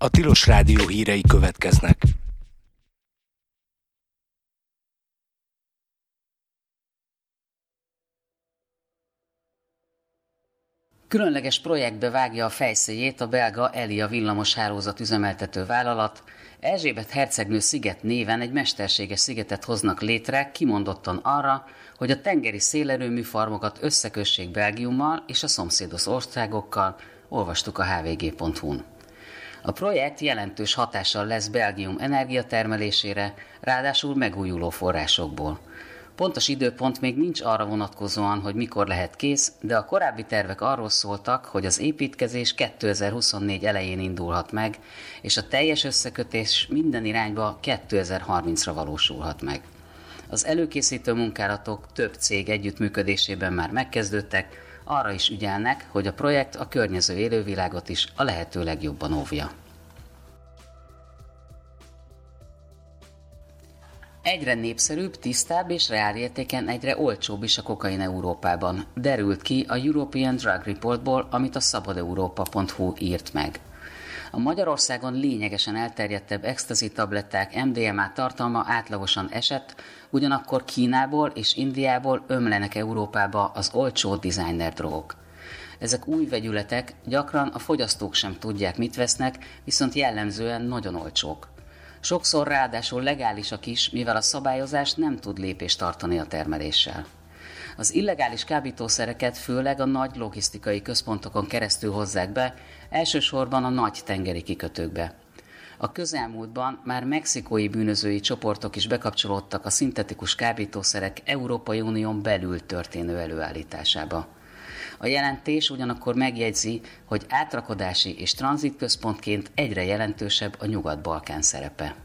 A Tilos Rádió hírei következnek. Különleges projektbe vágja a fejszéjét a belga Elia villamoshálózat üzemeltető vállalat. Erzsébet hercegnő sziget néven egy mesterséges szigetet hoznak létre, kimondottan arra, hogy a tengeri szélerőmű farmokat összekössék Belgiummal és a szomszédos országokkal, olvastuk a hvg.hu-n. A projekt jelentős hatással lesz Belgium energiatermelésére, ráadásul megújuló forrásokból. Pontos időpont még nincs arra vonatkozóan, hogy mikor lehet kész, de a korábbi tervek arról szóltak, hogy az építkezés 2024 elején indulhat meg, és a teljes összekötés minden irányba 2030-ra valósulhat meg. Az előkészítő munkálatok több cég együttműködésében már megkezdődtek, arra is ügyelnek, hogy a projekt a környező élővilágot is a lehető legjobban óvja. Egyre népszerűbb, tisztább és reálértéken egyre olcsóbb is a kokain Európában, derült ki a European Drug Reportból, amit a szabadeurópa.hu írt meg. A Magyarországon lényegesen elterjedtebb ecstasy tabletták MDMA tartalma átlagosan esett, ugyanakkor Kínából és Indiából ömlenek Európába az olcsó designer drogok. Ezek új vegyületek, gyakran a fogyasztók sem tudják, mit vesznek, viszont jellemzően nagyon olcsók. Sokszor ráadásul legálisak is, mivel a szabályozás nem tud lépést tartani a termeléssel. Az illegális kábítószereket főleg a nagy logisztikai központokon keresztül hozzák be, elsősorban a nagy tengeri kikötőkbe. A közelmúltban már mexikói bűnözői csoportok is bekapcsolódtak a szintetikus kábítószerek Európai Unión belül történő előállításába. A jelentés ugyanakkor megjegyzi, hogy átrakodási és tranzitközpontként egyre jelentősebb a Nyugat-Balkán szerepe.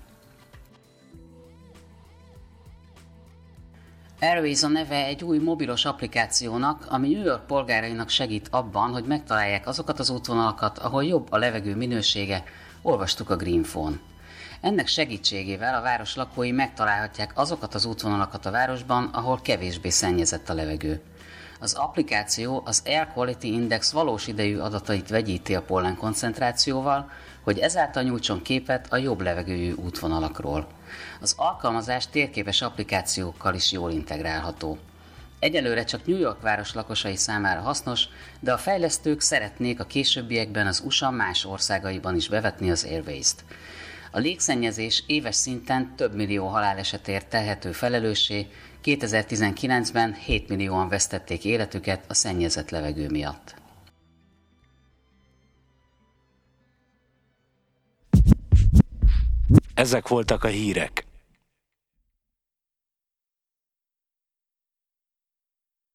Airways a neve egy új mobilos applikációnak, ami New York polgárainak segít abban, hogy megtalálják azokat az útvonalakat, ahol jobb a levegő minősége, olvastuk a Greenphone. Ennek segítségével a város lakói megtalálhatják azokat az útvonalakat a városban, ahol kevésbé szennyezett a levegő. Az applikáció az Air Quality Index valós idejű adatait vegyíti a pollen koncentrációval, hogy ezáltal nyújtson képet a jobb levegőjű útvonalakról. Az alkalmazás térképes applikációkkal is jól integrálható. Egyelőre csak New York város lakosai számára hasznos, de a fejlesztők szeretnék a későbbiekben az USA más országaiban is bevetni az Airways-t. A légszennyezés éves szinten több millió halálesetért tehető felelőssé, 2019-ben 7 millióan vesztették életüket a szennyezett levegő miatt. Ezek voltak a hírek.